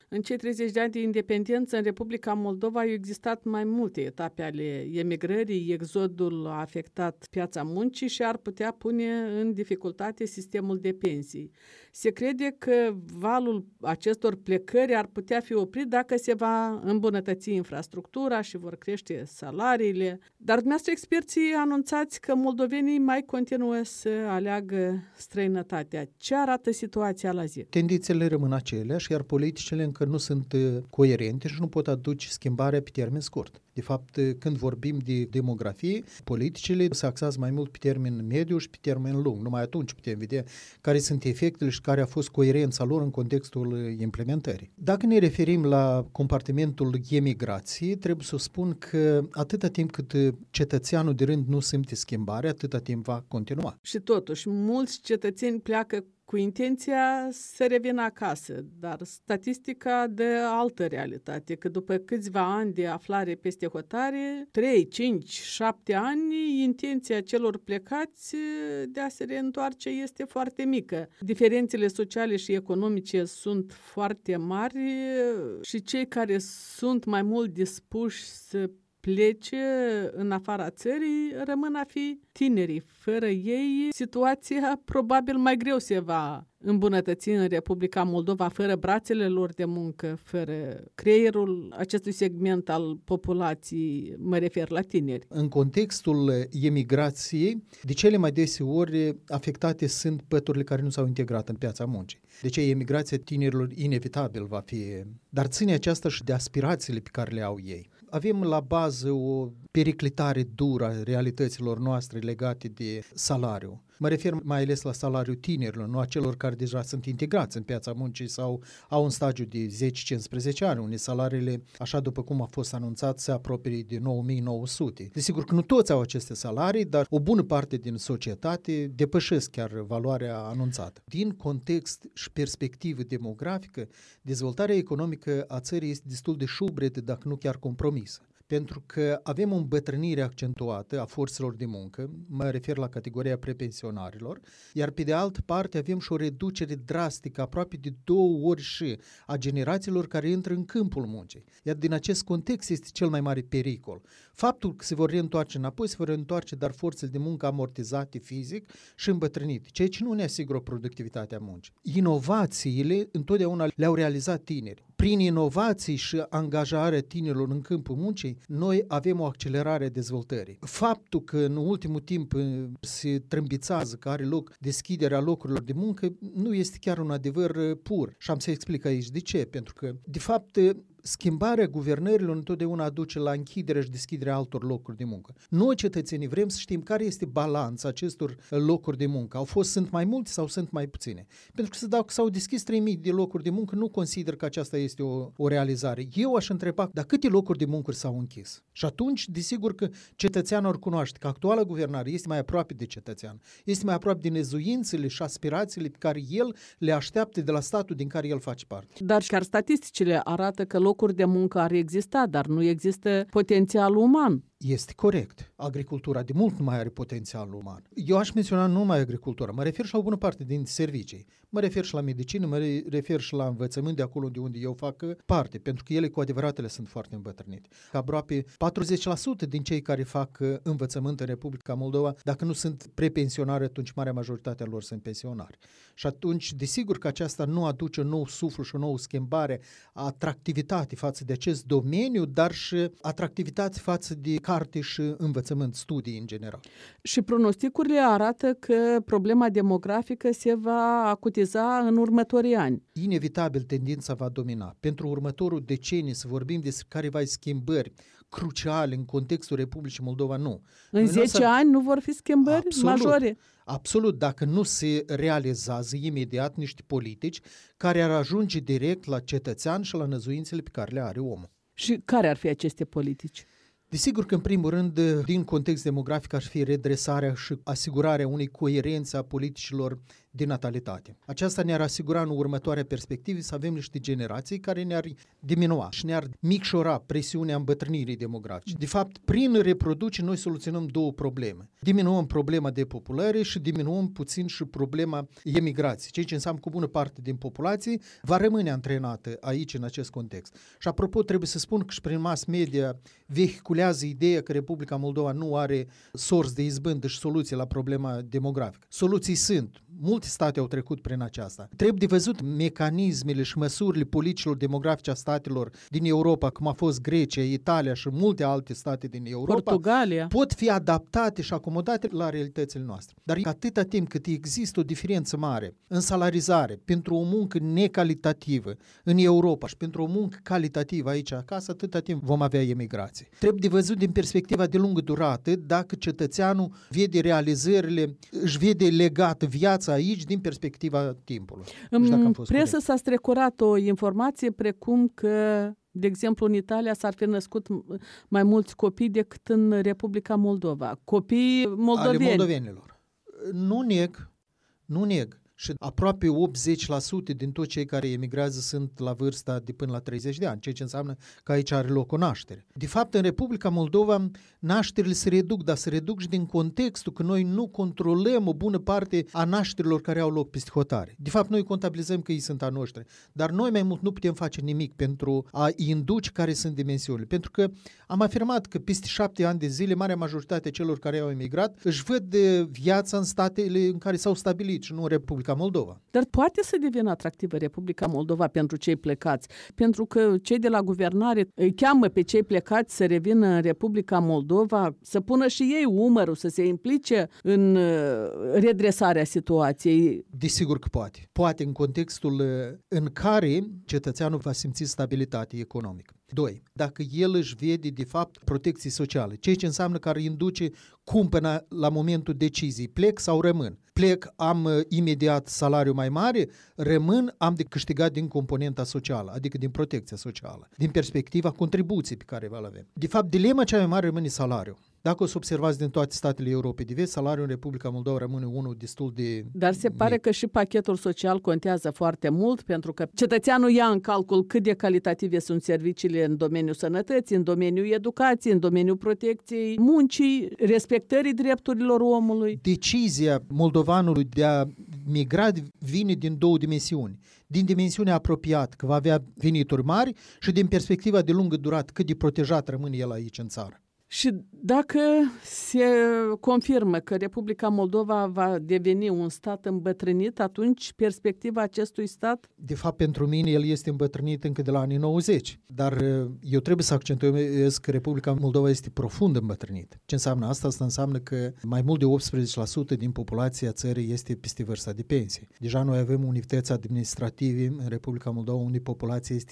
În cei 30 de ani de independență în Republica Moldova au existat mai multe etape ale emigrării, exodul a afectat piața muncii și ar putea pune în dificultate sistemul de pensii. Se crede că valul acestor plecări ar putea fi oprit dacă se va îmbunătăți infrastructura și vor crește salariile. Dar dumneavoastră experții anunțați că moldovenii mai continuă să aleagă străinătatea. Ce arată situația la zi? Tendințele rămân aceleași, iar politicile încă nu sunt coerente și nu pot aduce schimbarea pe termen scurt. De fapt, când vorbim de demografie, politicile se axează mai mult pe termen mediu și pe termen lung. Numai atunci putem vedea care sunt efectele și care a fost coerența lor în contextul implementării. Dacă ne referim la compartimentul emigrației, trebuie să spun că atâta timp cât cetățeanul de rând nu simte schimbare, atâta timp va continua. Și totuși, mulți cetățeni pleacă cu intenția să revină acasă, dar statistica dă altă realitate, că după câțiva ani de aflare peste hotare, 3, 5, 7 ani, intenția celor plecați de a se reîntoarce este foarte mică. Diferențele sociale și economice sunt foarte mari și cei care sunt mai mult dispuși să plece în afara țării rămân a fi tinerii. Fără ei, situația probabil mai greu se va îmbunătăți în Republica Moldova, fără brațele lor de muncă, fără creierul acestui segment al populației, mă refer la tineri. În contextul emigrației, de cele mai deseori afectate sunt păturile care nu s-au integrat în piața muncii. Deci emigrația tinerilor inevitabil va fi, dar ține aceasta și de aspirațiile pe care le au ei. Avem la bază o periclitare dură a realităților noastre legate de salariu. Mă refer mai ales la salariul tinerilor, nu a celor care deja sunt integrați în piața muncii sau au un stagiu de 10-15 ani, unde salariile, așa după cum a fost anunțat, se apropie de 9.900. Desigur că nu toți au aceste salarii, dar o bună parte din societate depășesc chiar valoarea anunțată. Din context și perspectivă demografică, dezvoltarea economică a țării este destul de șubredă, dacă nu chiar compromisă. Pentru că avem o îmbătrânire accentuată a forțelor de muncă, mă refer la categoria prepensionarilor, iar pe de altă parte avem și o reducere drastică, aproape de 2 ori și a generațiilor care intră în câmpul muncii. Iar din acest context este cel mai mare pericol. Faptul că se vor reîntoarce înapoi, se vor reîntoarce, dar forțele de muncă amortizate fizic și îmbătrânite, ceea ce nu ne asigură productivitatea muncii. Inovațiile întotdeauna le-au realizat tineri. Prin inovații și angajarea tinerilor în câmpul muncii, noi avem o accelerare a dezvoltării. Faptul că în ultimul timp se trâmbițează că are loc deschiderea locurilor de muncă nu este chiar un adevăr pur. Și am să explic aici de ce. Pentru că, de fapt, schimbarea guvernărilor întotdeauna aduce la închiderea și deschiderea altor locuri de muncă. Noi, cetățenii, vrem să știm care este balanța acestor locuri de muncă. Sunt mai multe sau sunt mai puține? Pentru că dacă s-au deschis 3.000 de locuri de muncă, nu consider că aceasta este o realizare. Eu aș întreba, dar câte locuri de muncă s-au închis? Și atunci, desigur că cetățeanul ar cunoaște că actuala guvernare este mai aproape de cetățean, este mai aproape de nezuințele și aspirațiile pe care el le așteaptă de la statul din care el face parte. Dar chiar statisticile arată că locuri de muncă ar exista, dar nu există potențial uman. Este corect. Agricultura de mult nu mai are potențial uman. Eu aș menționa nu numai agricultura, mă refer și la o bună parte din servicii. Mă refer și la medicină, mă refer și la învățământ de acolo de unde eu fac parte, pentru că ele cu adevăratele sunt foarte îmbătrânite. Aproape 40% din cei care fac învățământ în Republica Moldova, dacă nu sunt prepensionari, atunci marea majoritate a lor sunt pensionari. Și atunci, desigur că aceasta nu aduce un nou suflu și o nouă schimbare, atractivitate față de acest domeniu, dar și atractivitate față de carte și învățământ, studii în general. Și pronosticurile arată că problema demografică se va acutiza în următorii ani. Inevitabil tendința va domina. Pentru următorul deceniu să vorbim despre careva schimbări cruciale în contextul Republicii Moldova, nu. În 10 ani nu vor fi schimbări majore? Absolut, dacă nu se realizează imediat niște politici care ar ajunge direct la cetățean și la năzuințele pe care le are omul. Și care ar fi aceste politici? Desigur că, în primul rând, din context demografic ar fi redresarea și asigurarea unei coerențe a politicilor de natalitate. Aceasta ne-ar asigura în următoarea perspectivă să avem niște generații care ne-ar diminua și ne-ar micșora presiunea îmbătrânirii demografice. De fapt, prin reproducere noi soluționăm două probleme. Diminuăm problema depopulării și diminuăm puțin și problema emigrației, ceea ce înseamnă că o bună parte din populație va rămâne antrenată aici în acest context. Și apropo, trebuie să spun că și prin mass media vehiculează ideea că Republica Moldova nu are sorți de izbândă și soluții la problema demografică. Soluții sunt. Multe state au trecut prin aceasta. Trebuie de văzut mecanismele și măsurile politicilor demografice a statelor din Europa, cum a fost Grecia, Italia și multe alte state din Europa, Portugalia, pot fi adaptate și acomodate la realitățile noastre. Dar atâta timp cât există o diferență mare în salarizare pentru o muncă necalitativă în Europa și pentru o muncă calitativă aici acasă, atâta timp vom avea emigrație. Trebuie de văzut din perspectiva de lungă durată dacă cetățeanul vede realizările, își vede legată viața aici din perspectiva timpului. În presă s-a strecurat o informație precum că, de exemplu, în Italia s-ar fi născut mai mulți copii decât în Republica Moldova. Copii moldoveni. Ale moldovenilor. Nu neg. Și aproape 80% din toți cei care emigrează sunt la vârsta de până la 30 de ani, ceea ce înseamnă că aici are loc o naștere. De fapt, în Republica Moldova, nașterile se reduc, dar se reduc și din contextul că noi nu controlăm o bună parte a nașterilor care au loc peste hotare. De fapt, noi contabilizăm că ei sunt a noștri, dar noi mai mult nu putem face nimic pentru a induce care sunt dimensiunile. Pentru că am afirmat că peste 7 ani de zile, marea majoritate celor care au emigrat își văd viața în statele în care s-au stabilit și nu în Republica Moldova. Dar poate să devină atractivă Republica Moldova pentru cei plecați, pentru că cei de la guvernare îi cheamă pe cei plecați să revină în Republica Moldova, să pună și ei umărul, să se implice în redresarea situației. Desigur că poate. Poate în contextul în care cetățeanul va simți stabilitate economică. 2. Dacă el își vede, de fapt, protecții sociale, ceea ce înseamnă că ar induce cumpăna la momentul deciziei, plec sau rămân. Plec, am imediat salariu mai mare, rămân, am de câștigat din componenta socială, adică din protecția socială, din perspectiva contribuției pe care va avea. De fapt, dilema cea mai mare rămâne salariul. Dacă o să observați din toate statele Europei de vest, salariul în Republica Moldova rămâne unul destul de... Dar se pare că și pachetul social contează foarte mult, pentru că cetățeanul ia în calcul cât de calitative sunt serviciile în domeniul sănătății, în domeniul educației, în domeniul protecției muncii, respectării drepturilor omului. Decizia moldovanului de a migra vine din două dimensiuni. Din dimensiunea apropiată, că va avea venituri mari, și din perspectiva de lungă durată, cât de protejat rămâne el aici în țară. Și dacă se confirmă că Republica Moldova va deveni un stat îmbătrânit, atunci perspectiva acestui stat? De fapt, pentru mine el este îmbătrânit încă de la anii 90. Dar eu trebuie să accentuez că Republica Moldova este profund îmbătrânită. Ce înseamnă asta? Asta înseamnă că mai mult de 18% din populația țării este peste vârsta de pensie. Deja noi avem unități administrative în Republica Moldova unde populația este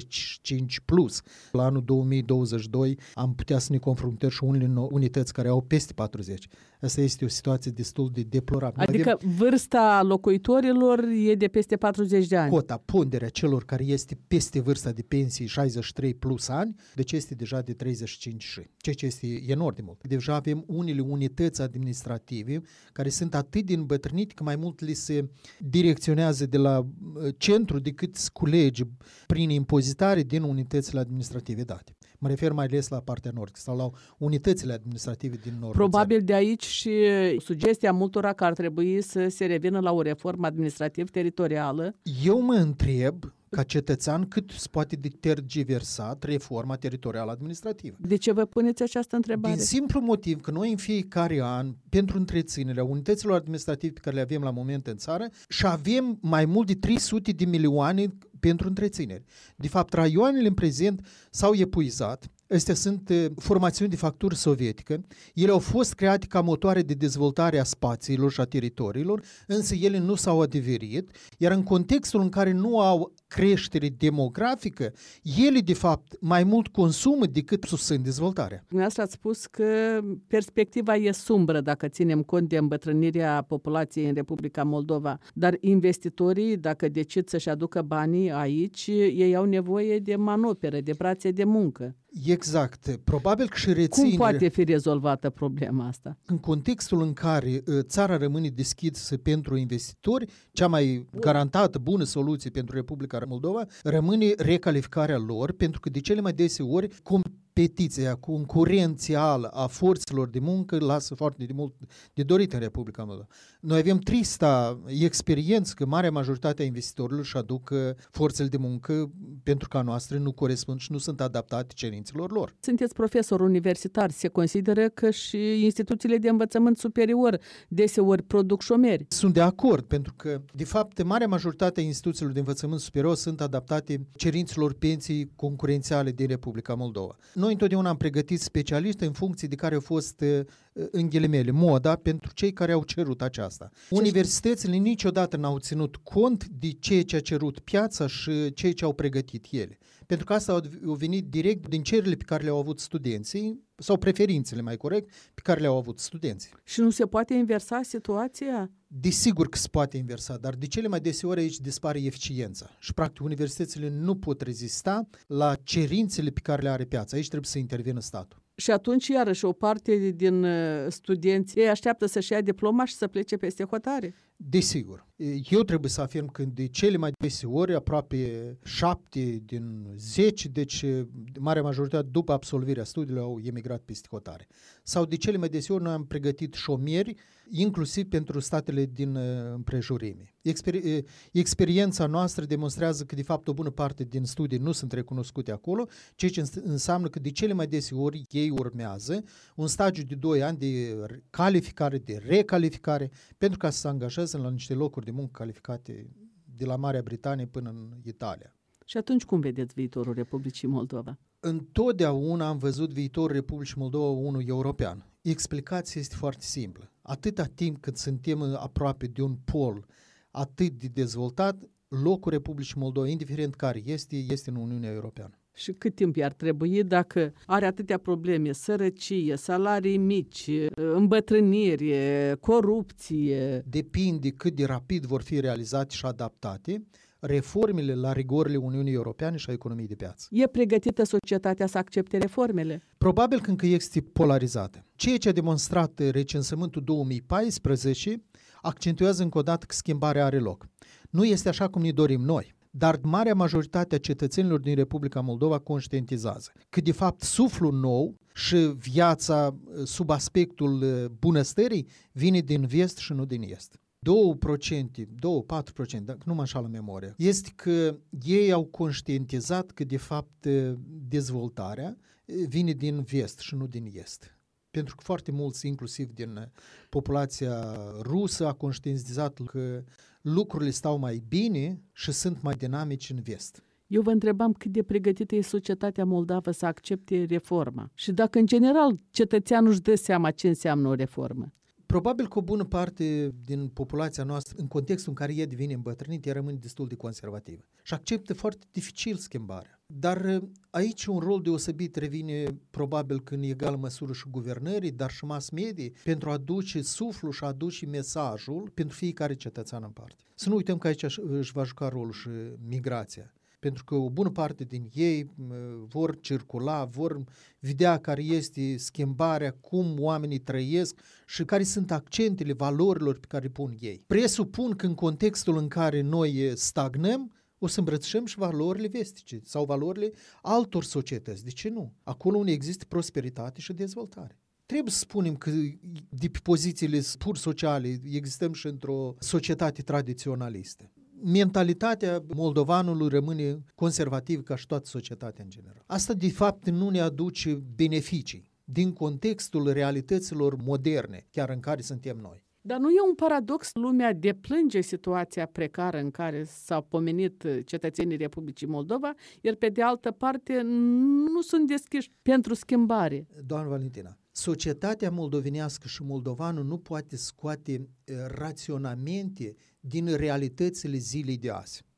35 plus. La anul 2022 am putea să ne confruntăm și unele unități care au peste 40. Asta este o situație destul de deplorabilă. Adică vârsta locuitorilor e de peste 40 de ani. Cota, ponderea celor care este peste vârsta de pensie 63 plus ani, deci este deja de 35 și. Ceea ce este enorm de mult. Deja avem unele unități administrative care sunt atât de îmbătrânite că mai mult li se direcționează de la centru decât culege prin impozitare din unitățile administrative date. Mă refer mai ales la partea nordică sau la unitățile administrative din nord. Probabil de aici și sugestia multora că ar trebui să se revină la o reformă administrativ-teritorială. Eu mă întreb, ca cetățean, cât se poate de tergiversat reforma teritorială administrativă. De ce vă puneți această întrebare? Din simplu motiv că noi în fiecare an, pentru întreținerea unităților administrative pe care le avem la moment în țară, și avem mai mult de 300 de milioane pentru întreținere. De fapt, raioanele în prezent s-au epuizat. Astea sunt formațiuni de factură sovietică. Ele au fost create ca motoare de dezvoltare a spațiilor și a teritoriilor, însă ele nu s-au adeverit, iar în contextul în care nu au creștere demografică, ele de fapt mai mult consumă decât susțin dezvoltarea. Dumneavoastră ați spus că perspectiva e sumbră dacă ținem cont de îmbătrânirea populației în Republica Moldova, dar investitorii, dacă decid să-și aducă banii aici, ei au nevoie de manoperă, de brațe de muncă. Exact. Probabil că și reținere... Cum poate fi rezolvată problema asta? În contextul în care țara rămâne deschisă pentru investitori, cea mai garantată bună soluție pentru Republica Moldova rămâne recalificarea lor, pentru că de cele mai deseori competiția concurențială a forțelor de muncă lasă foarte de mult de dorit în Republica Moldova. Noi avem trista experiență că marea majoritate a investitorilor își aduc forțele de muncă pentru că a noastră nu corespund și nu sunt adaptate cerințelor lor. Sunteți profesor universitar, se consideră că și instituțiile de învățământ superior deseori produc șomeri. Sunt de acord, pentru că, de fapt, marea majoritate a instituțiilor de învățământ superior sunt adaptate cerințelor pensii concurențiale din Republica Moldova. Noi întotdeauna am pregătit specialiști în funcție de care au fost, în ghilimele, moda pentru cei care au cerut aceasta. Universitățile niciodată n-au ținut cont de ceea ce a cerut piața și ceea ce au pregătit ele. Pentru că asta au venit direct din cererile pe care le-au avut studenții, sau preferințele, mai corect, pe care le-au avut studenții. Și nu se poate inversa situația? Desigur că se poate inversa, dar de cele mai deseori aici dispare eficiența. Și, practic, universitățile nu pot rezista la cerințele pe care le are piața. Aici trebuie să intervină statul. Și atunci, iarăși, o parte din studenți ei așteaptă să-și ia diploma și să plece peste hotare. Desigur. Eu trebuie să afirm că de cele mai deseori, aproape 7 din 10, deci marea majoritate după absolvirea studiilor au emigrat peste hotare. Sau de cele mai deseori noi am pregătit șomeri, inclusiv pentru statele din împrejurime. Experiența noastră demonstrează că de fapt o bună parte din studii nu sunt recunoscute acolo, ceea ce înseamnă că de cele mai deseori ei urmează un stagiu de 2 ani de calificare, de recalificare, pentru ca să se angajeze la niște locuri de muncă calificate de la Marea Britanie până în Italia. Și atunci cum vedeți viitorul Republicii Moldova? Întotdeauna am văzut viitorul Republicii Moldova unul european. Explicația este foarte simplă. Atâta timp cât suntem aproape de un pol atât de dezvoltat, locul Republicii Moldova, indiferent care este în Uniunea Europeană. Și cât timp i-ar trebui dacă are atâtea probleme, sărăcie, salarii mici, îmbătrânire, corupție? Depinde cât de rapid vor fi realizate și adaptate reformele la rigorile Uniunii Europene și a economiei de piață. E pregătită societatea să accepte reformele? Probabil că încă este polarizată. Ceea ce a demonstrat recensământul 2014 accentuează încă o dată că schimbarea are loc. Nu este așa cum ne dorim noi, dar marea majoritate a cetățenilor din Republica Moldova conștientizează că de fapt suflul nou și viața sub aspectul bunăstării vine din vest și nu din est. 2%, 4%, dacă nu mă înșală memoria, este că ei au conștientizat că de fapt dezvoltarea vine din vest și nu din est. Pentru că foarte mulți, inclusiv din populația rusă, a conștientizat că lucrurile stau mai bine și sunt mai dinamici în vest. Eu vă întrebam cât de pregătită e societatea moldavă să accepte reforma și dacă în general cetățeanul își dă seama ce înseamnă o reformă. Probabil că o bună parte din populația noastră, în contextul în care ea devine îmbătrânit, ea rămâne destul de conservativă și acceptă foarte dificil schimbarea. Dar aici un rol deosebit revine probabil că în egală măsură și guvernării, dar și mass media, pentru a aduce suflul și a aduce mesajul pentru fiecare cetățean în parte. Să nu uităm că aici își va juca rolul și migrația. Pentru că o bună parte din ei vor circula, vor vedea care este schimbarea, cum oamenii trăiesc și care sunt accentele valorilor pe care le pun ei. Presupun că în contextul în care noi stagnăm, o să îmbrățișăm și valorile vestice sau valorile altor societăți. De ce nu? Acolo unde există prosperitate și dezvoltare. Trebuie să spunem că de pe pozițiile pur sociale existăm și într-o societate tradiționalistă. Mentalitatea moldovanului rămâne conservativ ca și toată societatea în general. Asta de fapt nu ne aduce beneficii din contextul realităților moderne, chiar în care suntem noi. Dar nu e un paradox? Lumea deplânge situația precară în care s-au pomenit cetățenii Republicii Moldova, iar pe de altă parte nu sunt deschiși pentru schimbare. Doamna Valentina, societatea moldovenească și moldovanul nu poate scoate raționamente din realitățile zilei de azi.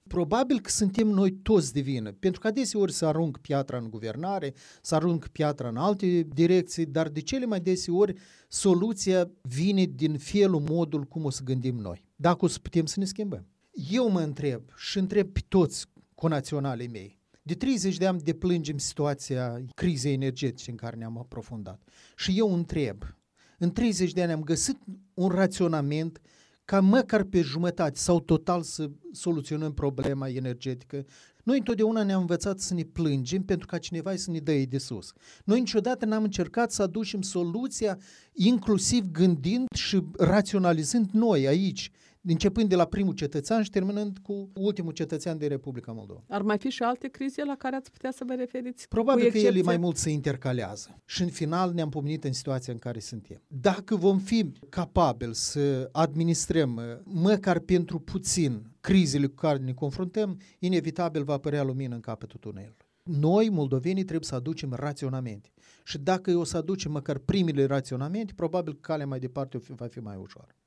Probabil că suntem noi toți de vină, pentru că adeseori se arunc piatra în guvernare, se arunc piatra în alte direcții, dar de cele mai deseori soluția vine din felul, modul cum o să gândim noi. Dacă o să putem să ne schimbăm. Eu mă întreb și întreb pe toți conaționalii mei. De 30 de ani deplângem situația crizei energetice în care ne-am aprofundat. Și eu întreb, în 30 de ani am găsit un raționament ca măcar pe jumătate sau total să soluționăm problema energetică. Noi întotdeauna ne-am învățat să ne plângem pentru ca cineva să ne dă de sus. Noi niciodată n-am încercat să aducem soluția inclusiv gândind și raționalizând noi aici, începând de la primul cetățean și terminând cu ultimul cetățean de Republica Moldova. Ar mai fi și alte crize la care ați putea să vă referiți? Probabil că ele mai mult se intercalează. Și în final ne-am pomenit în situația în care suntem. Dacă vom fi capabili să administrăm măcar pentru puțin crizele cu care ne confruntăm, inevitabil va apărea lumină în capătul tunelului. Noi, moldovenii, trebuie să aducem raționamente. Și dacă o să aducem măcar primele raționamente, probabil că calea mai departe va fi mai ușoară.